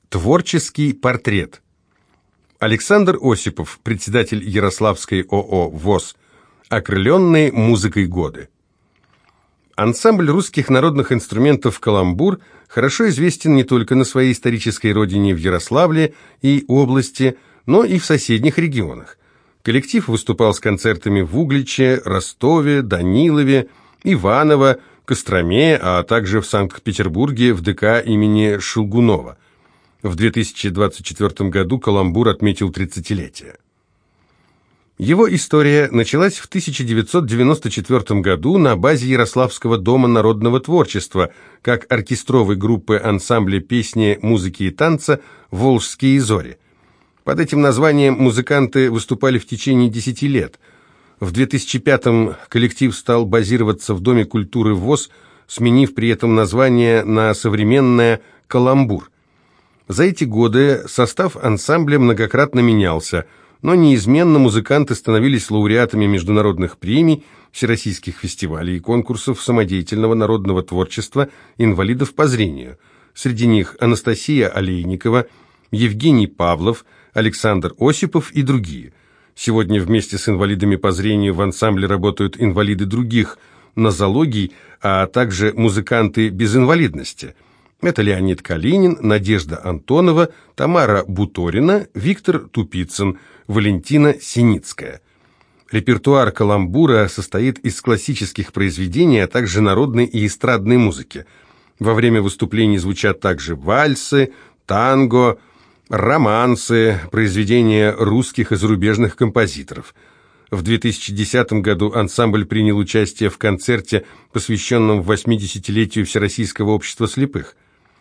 Творческий портрет. Александр Осипов, председатель Ярославской ООО ВОС. Окрыленные музыкой годы. Ансамбль русских народных инструментов «Каламбур» хорошо известен не только на своей исторической родине в Ярославле и области, но и в соседних регионах. Коллектив выступал с концертами в Угличе, Ростове, Данилове, Иваново, Костроме, а также в Санкт-Петербурге в ДК имени Шелгунова. В 2024 году «Каламбур» отметил 30-летие. Его история началась в 1994 году на базе Ярославского дома народного творчества, как оркестровой группы ансамбля песни, музыки и танца «Волжские зори». Под этим названием музыканты выступали в течение 10 лет. В 2005-м коллектив стал базироваться в Доме культуры ВОС, сменив при этом название на современное «Каламбур». За эти годы состав ансамбля многократно менялся, но неизменно музыканты становились лауреатами международных премий, всероссийских фестивалей и конкурсов самодеятельного народного творчества инвалидов по зрению. Среди них Анастасия Олейникова, Евгений Павлов, Александр Осипов и другие. Сегодня вместе с инвалидами по зрению в ансамбле работают инвалиды других нозологий, а также музыканты без инвалидности. Это Леонид Калинин, Надежда Антонова, Тамара Буторина, Виктор Тупицын, Валентина Синицкая. Репертуар «Каламбура» состоит из классических произведений, а также народной и эстрадной музыки. Во время выступлений звучат также вальсы, танго, романсы, произведения русских и зарубежных композиторов. В 2010 году ансамбль принял участие в концерте, посвященном 80-летию Всероссийского общества слепых.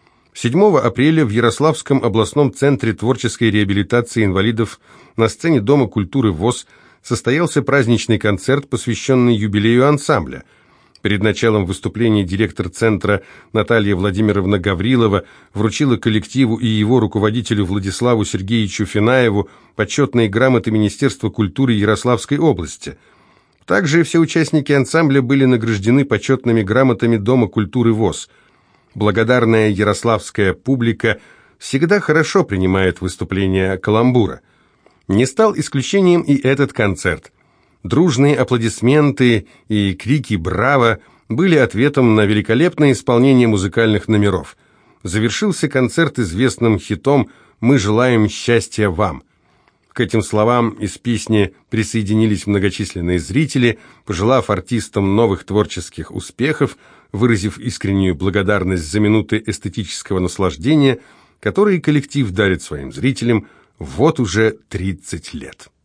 7 апреля в Ярославском областном центре творческой реабилитации инвалидов на сцене Дома культуры ВОС состоялся праздничный концерт, посвященный юбилею ансамбля. Перед началом выступления директор центра Наталья Владимировна Гаврилова вручила коллективу и его руководителю Владиславу Сергеевичу Финаеву почетные грамоты Министерства культуры Ярославской области. Также все участники ансамбля были награждены почетными грамотами Дома культуры ВОС. Благодарная ярославская публика всегда хорошо принимает выступления «Каламбура». Не стал исключением и этот концерт. Дружные аплодисменты и крики «Браво!» были ответом на великолепное исполнение музыкальных номеров. Завершился концерт известным хитом «Мы желаем счастья вам». К этим словам из песни присоединились многочисленные зрители, пожелав артистам новых творческих успехов, выразив искреннюю благодарность за минуты эстетического наслаждения, которые коллектив дарит своим зрителям вот уже 30 лет.